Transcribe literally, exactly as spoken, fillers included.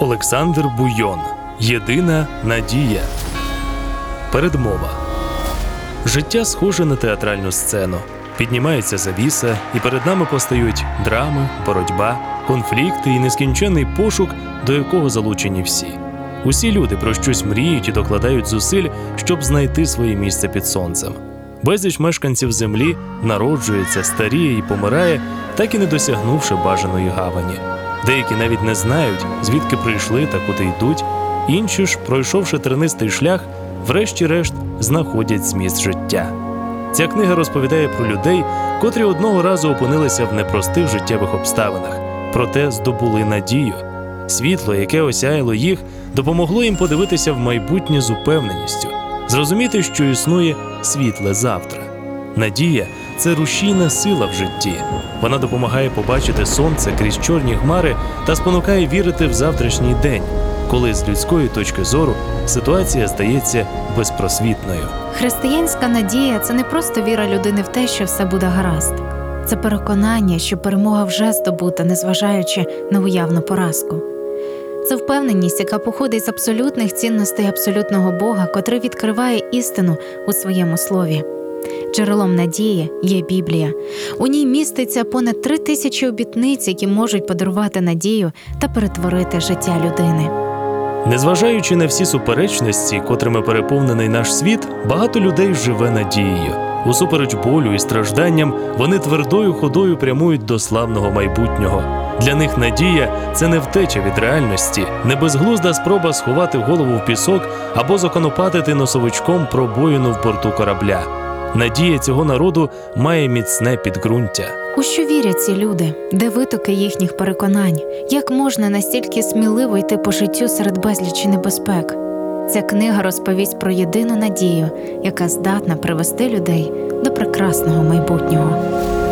Олександр Буйон. Єдина надія. Передмова. Життя схоже на театральну сцену. Піднімається завіса, і перед нами постають драми, боротьба, конфлікти і нескінченний пошук, до якого залучені всі. Усі люди про щось мріють і докладають зусиль, щоб знайти своє місце під сонцем. Безліч мешканців землі народжується, старіє і помирає, так і не досягнувши бажаної гавані. Деякі навіть не знають, звідки прийшли та куди йдуть, інші ж, пройшовши тернистий шлях, врешті-решт знаходять зміст життя. Ця книга розповідає про людей, котрі одного разу опинилися в непростих життєвих обставинах, проте здобули надію. Світло, яке осяяло їх, допомогло їм подивитися в майбутнє з упевненістю, зрозуміти, що існує світле завтра. Надія – це рушійна сила в житті. Вона допомагає побачити сонце крізь чорні хмари та спонукає вірити в завтрашній день, коли з людської точки зору ситуація здається безпросвітною. Християнська надія – це не просто віра людини в те, що все буде гаразд. Це переконання, що перемога вже здобута, незважаючи на уявну поразку. Це впевненість, яка походить з абсолютних цінностей абсолютного Бога, котрий відкриває істину у своєму слові. Джерелом надії є Біблія. У ній міститься понад три тисячі обітниць, які можуть подарувати надію та перетворити життя людини. Незважаючи на всі суперечності, котрими переповнений наш світ, багато людей живе надією. Усупереч болю і стражданням, вони твердою ходою прямують до славного майбутнього. Для них надія – це не втеча від реальності, не безглузда спроба сховати голову в пісок або законопатити носовичком пробоїну в борту корабля. Надія цього народу має міцне підґрунтя. У що вірять ці люди? Де витоки їхніх переконань? Як можна настільки сміливо йти по життю серед безлічі небезпек? Ця книга розповість про єдину надію, яка здатна привести людей до прекрасного майбутнього.